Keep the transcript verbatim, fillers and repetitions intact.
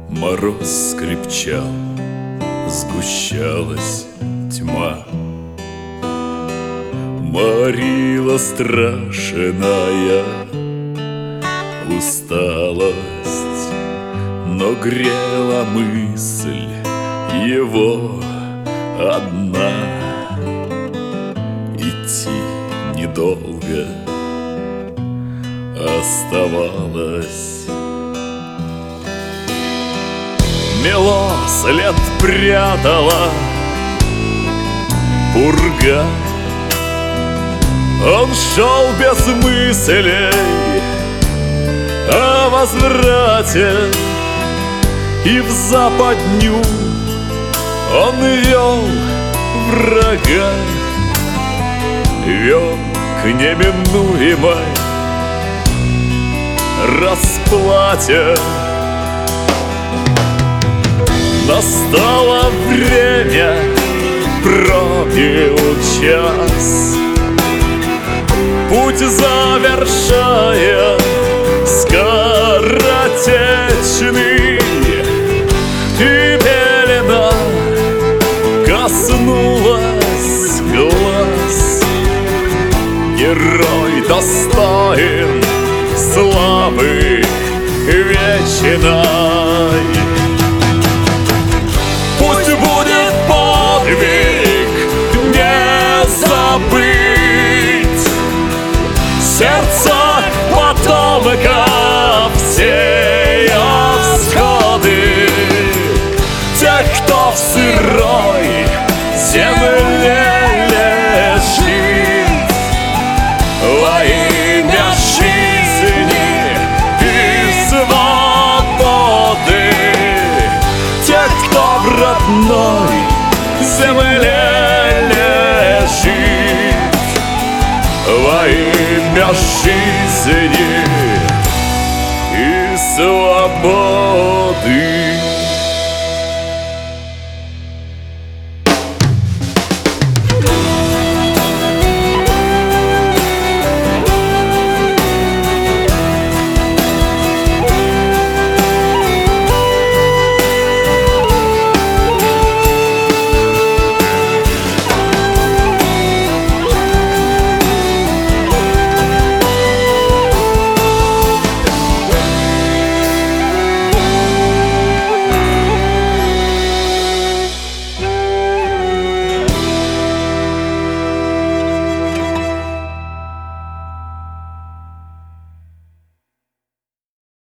Мороз скрипчал, сгущалась тьма, морила страшная усталость, но грела мысль его одна. Идти недолго оставалось. Мело след прятала пурга. Он шел без мыслей о возврате, и в западню он вел врага, вел к неминуемой расплате. Настало время, пробил час, путь завершая скоротечный, и пелена коснулась глаз. Герой достоин славы вечной. Пусть будет подвиг не забыть, сердца потомков сея всходы, тех, кто в сырой земле лежит, во имя жизни и свободы. Тех, кто в родной земле лежит, во имя жизни и свободы.